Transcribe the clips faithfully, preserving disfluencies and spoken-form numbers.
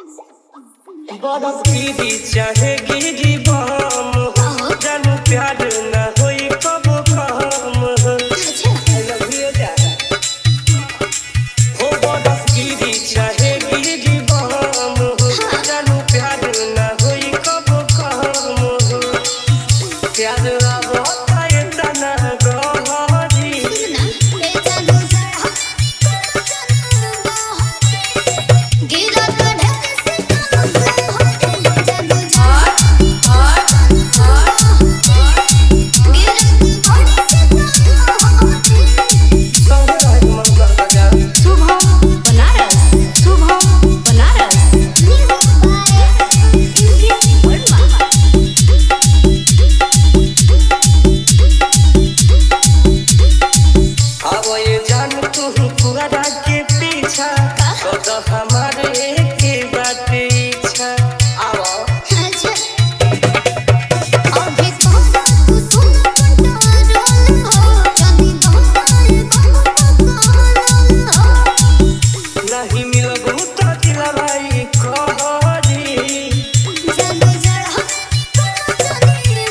बरस गिरी चाहे गिरी बम जानू प्यार न होई कबो कम हो बरस गिरी चाहे गिरी बम जानू प्यार न होई कबो कम हो प्यार आवता है तना गहरी हमारे के बात इच्छा आओ अभी तो तू सुन कंट्रोल हो कभी नहीं मिलबू तो दिला भाई कहरी जब जरा चली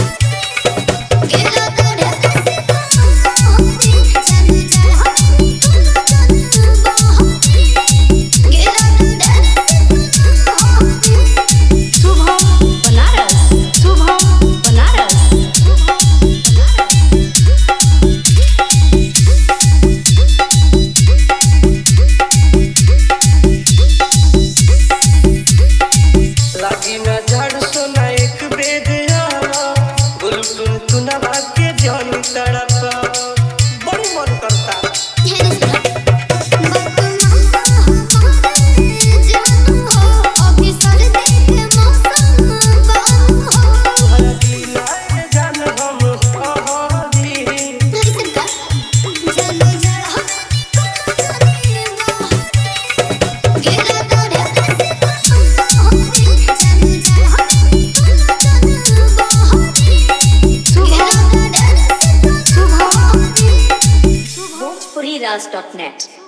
गिरा करे कैसे होती जब जरा लगी न झाड़ सोना एक बेद आवा गुल टुन टुनवा के जानी तड़प बड़ी मन करता जान हम Raj dot net